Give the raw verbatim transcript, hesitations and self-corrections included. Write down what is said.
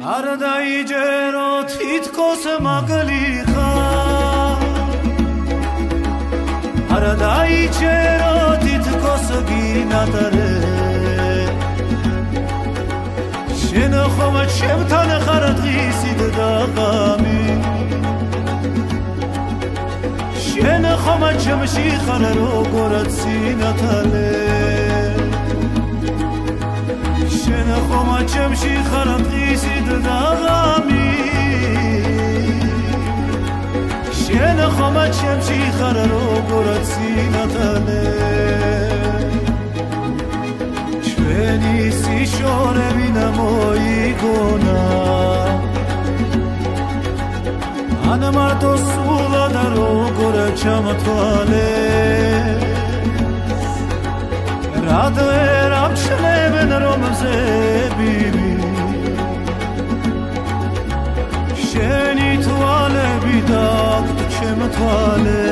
არ დაიჯერო თითქოს მაგლიხა არ დაიჯერო თითქოს გინატარე შენ ხომ ჩემთან ხარ დღისით და ღამი შენ ხომ ჩემში ხარ როგორც სინათალე შენ ხომ ჩემში ხარ დღისით და ღამი შენ ხომ ჩემში ხარ როგორც სინათალე ჩვენი სიშორები მოიგონა ან მარტო სულა და როგორ ჩამთვალე რად ვერ ამჩნევენ რომზები შენი თვალები და ჩემ თვალე